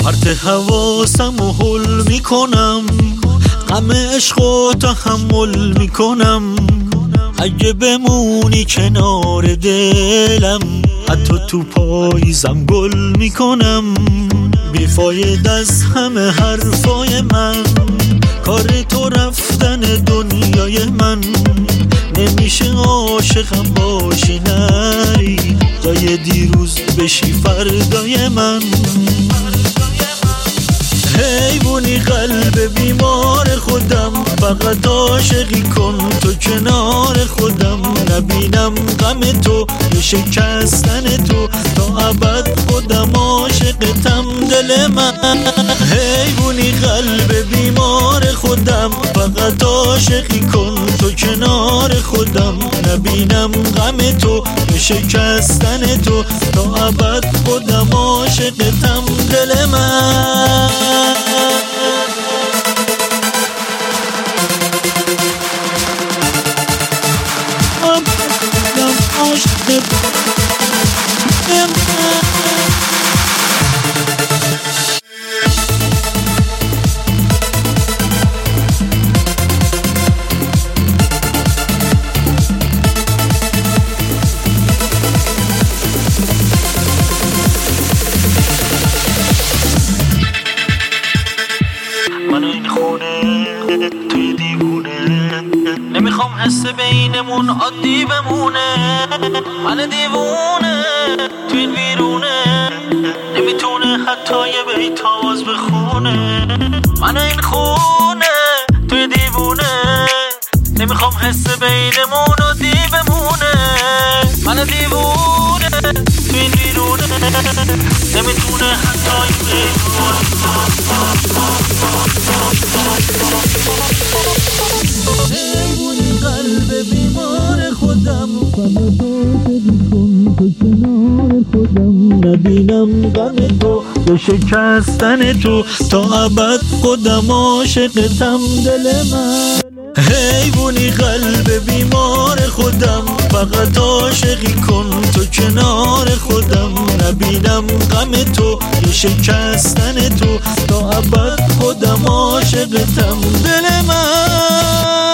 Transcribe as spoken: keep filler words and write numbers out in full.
پرت حواسم و حل میکنم، غم عشق و تحمل میکنم. اگه بمونی کنار دلم، حتی تو پاییزم گل میکنم. بیفاید از همه حرفای من، کار تو رفتن دنیای من. نمیشه عاشقم باشی نری، جای دیروز بشی فردای من. حیوانی قلب بیمار خودم، فقط عاشقی کن تو کنار خودم. نبینم غم تو یا شکستن تو، تا ابد خودم عاشقتم دل من. حیوانی قلب بیمار خودم، فقط عاشقی کن تو کنار خودم. نبینم غم تو یا شکستن تو، تا ابد خودم عاشقتم دل من. منو این خونه توی دیوونه، نمیخوام حس بینمون عادی بمونه. من دیوونه توی این ویرونه، نمیتونه حتی یه بیت آواز بخونه. منو این خونه توی دیوونه، نمیخوام حس بینمون عادی بمونه. من دیوونه توی این ویرونه، نمیتونه حتی یه بیت حیوانی قلب بیمار خودم، فقط عاشقی کن تو کنار خودم. نبینم غم تو یا شکستن تو، تا ابد خودم عاشقتم دل من. حیوانی قلب بیمار خودم، فقط عاشقی کن تو کنار خودم. نبینم غم تو یا شکستن تو، تا ابد خودم عاشقتم دل من.